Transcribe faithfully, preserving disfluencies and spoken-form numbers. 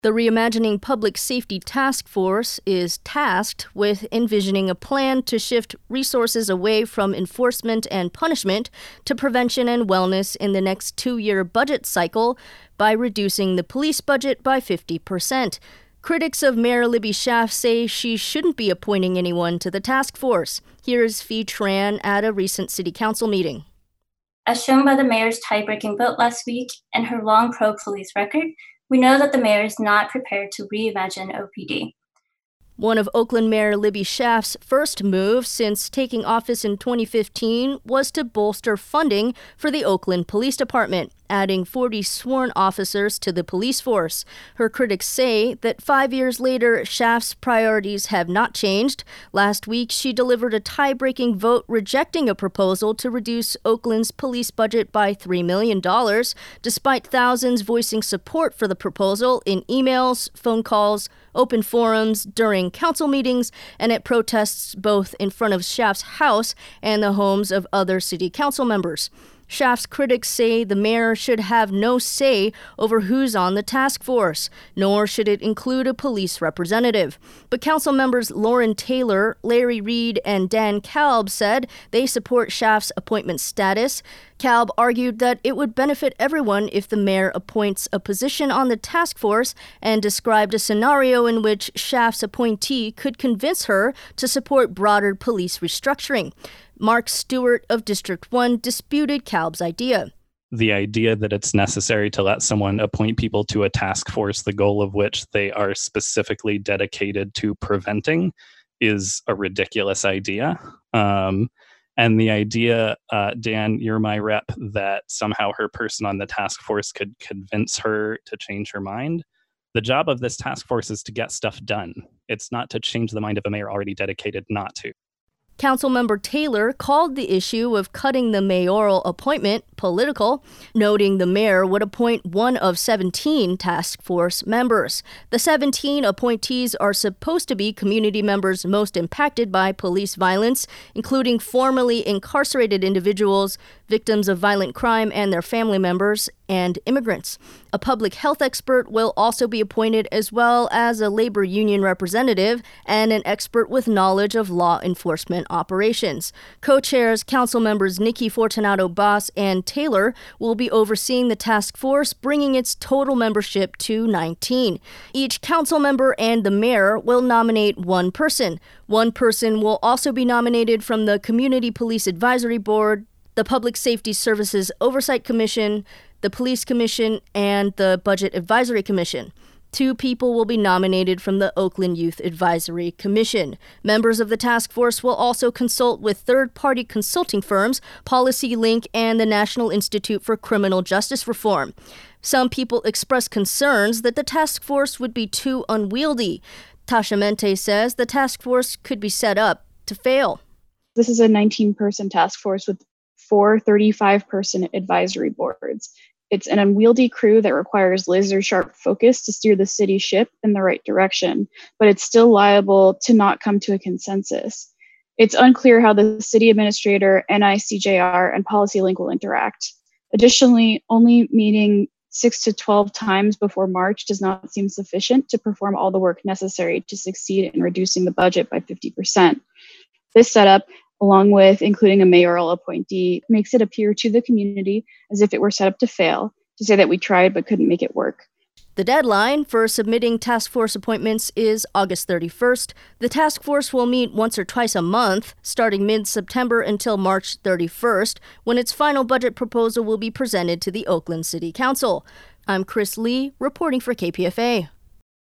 The Reimagining Public Safety Task Force is tasked with envisioning a plan to shift resources away from enforcement and punishment to prevention and wellness in the next two-year budget cycle by reducing the police budget by fifty percent. Critics of Mayor Libby Schaaf say she shouldn't be appointing anyone to the task force. Here's Phi Tran at a recent city council meeting. As shown by the mayor's tie-breaking vote last week and her long pro-police record, we know that the mayor is not prepared to reimagine O P D. One of Oakland Mayor Libby Schaaf's first moves since taking office in twenty fifteen was to bolster funding for the Oakland Police Department, adding forty sworn officers to the police force. Her critics say that five years later, Schaaf's priorities have not changed. Last week, she delivered a tie-breaking vote rejecting a proposal to reduce Oakland's police budget by three million dollars, despite thousands voicing support for the proposal in emails, phone calls, open forums, during council meetings, and at protests both in front of Schaaf's house and the homes of other city council members. Schaaf's critics say the mayor should have no say over who's on the task force, nor should it include a police representative. But council members Lauren Taylor, Larry Reed, and Dan Kalb said they support Schaaf's appointment status. Kalb argued that it would benefit everyone if the mayor appoints a position on the task force and described a scenario in which Schaaf's appointee could convince her to support broader police restructuring. Mark Stewart of District one disputed Kalb's idea. The idea that it's necessary to let someone appoint people to a task force, the goal of which they are specifically dedicated to preventing, is a ridiculous idea. Um, and the idea, uh, Dan, you're my rep, that somehow her person on the task force could convince her to change her mind. The job of this task force is to get stuff done. It's not to change the mind of a mayor already dedicated not to. Councilmember Taylor called the issue of cutting the mayoral appointment political, noting the mayor would appoint one of seventeen task force members. The seventeen appointees are supposed to be community members most impacted by police violence, including formerly incarcerated individuals, victims of violent crime and their family members, and immigrants. A public health expert will also be appointed, as well as a labor union representative and an expert with knowledge of law enforcement operations. Co-chairs council members Nikki Fortunato-Boss and Taylor will be overseeing the task force, bringing its total membership to nineteen. Each council member and the mayor will nominate one person. One person will also be nominated from the Community Police Advisory Board, the Public Safety Services Oversight Commission, the Police Commission, and the Budget Advisory Commission. Two people will be nominated from the Oakland Youth Advisory Commission. Members of the task force will also consult with third-party consulting firms, Policy Link, and the National Institute for Criminal Justice Reform. Some people express concerns that the task force would be too unwieldy. Tasha Mente says the task force could be set up to fail. This is a nineteen-person task force with four thirty-five-person advisory boards. It's an unwieldy crew that requires laser-sharp focus to steer the city ship in the right direction, but it's still liable to not come to a consensus. It's unclear how the city administrator, N I C J R, and Policy Link will interact. Additionally, only meeting six to twelve times before March does not seem sufficient to perform all the work necessary to succeed in reducing the budget by fifty percent. This setup, along with including a mayoral appointee, makes it appear to the community as if it were set up to fail, to say that we tried but couldn't make it work. The deadline for submitting task force appointments is August thirty-first. The task force will meet once or twice a month, starting mid-September until March thirty-first, when its final budget proposal will be presented to the Oakland City Council. I'm Chris Lee, reporting for K P F A.